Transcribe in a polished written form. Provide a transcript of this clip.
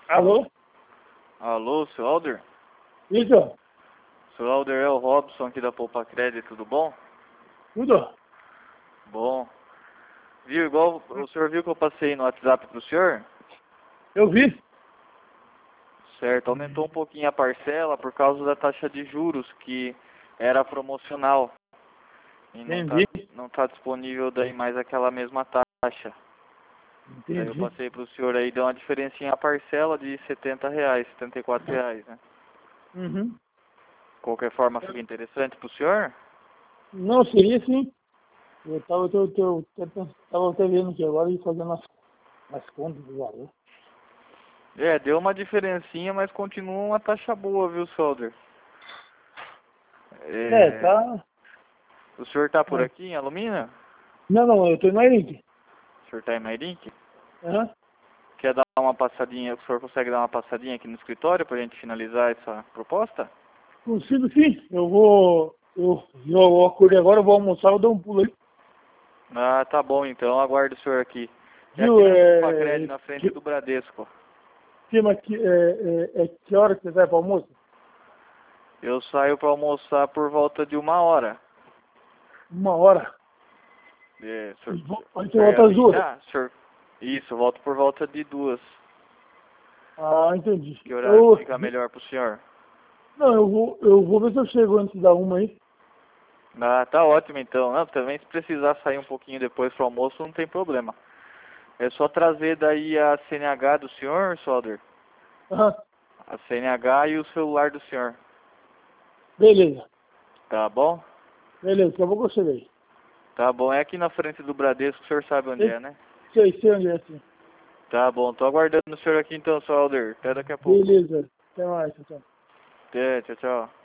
Alô? Alô, seu Alder? Isso? Seu Alder é o Robson aqui da Poupa Crédito, tudo bom? Tudo? Bom. Viu, igual o senhor viu que eu passei no WhatsApp pro senhor? Eu vi. Certo, aumentou um pouquinho a parcela por causa da taxa de juros que era promocional. E Entendi. não tá disponível daí mais aquela mesma taxa. Daí eu Entendi. passei pro senhor aí, deu uma diferencinha a parcela de R$ 70, R$ 74, né? Uhum. De qualquer forma fica interessante pro senhor? Não, seria sim. Eu tava até vendo aqui agora e fazendo as contas do valor. É, deu uma diferencinha, mas continua uma taxa boa, viu, Solder? É, Tá. o senhor tá por Mas, aqui em Alumina? não, eu tô em Mairink. O senhor tá em Mairink? Aham. Quer dar uma passadinha, o senhor consegue dar uma passadinha aqui no escritório pra gente finalizar essa proposta? Consigo sim. Eu acordei agora, eu vou almoçar, eu dou um pulo aí. Ah, tá bom então, aguardo o senhor aqui. É Viu? aqui na Poupa na frente do Bradesco. Que hora que você vai para almoço? Eu saio pra almoçar por volta de 1 hora. 1 hora. É, Aí o você senhor ia volta às vir 2. já? Isso, eu volto por volta de 2. Ah, entendi. Que horário que fica melhor pro senhor? Não, eu vou ver se eu chego antes da 1 aí. Ah, tá ótimo então. Não, também se precisar sair um pouquinho depois pro almoço, não tem problema. É só trazer daí a CNH do senhor, Solder. Aham. A CNH e o celular do senhor. Beleza. Tá bom? Beleza, daqui a pouco eu cheguei. Tá bom. É aqui na frente do Bradesco, o senhor sabe onde é, né? Sei onde é assim. Tá bom. Tô aguardando o senhor aqui então, Solder. Até daqui a pouco. Beleza. Até mais, tchau. Até, tchau, tchau.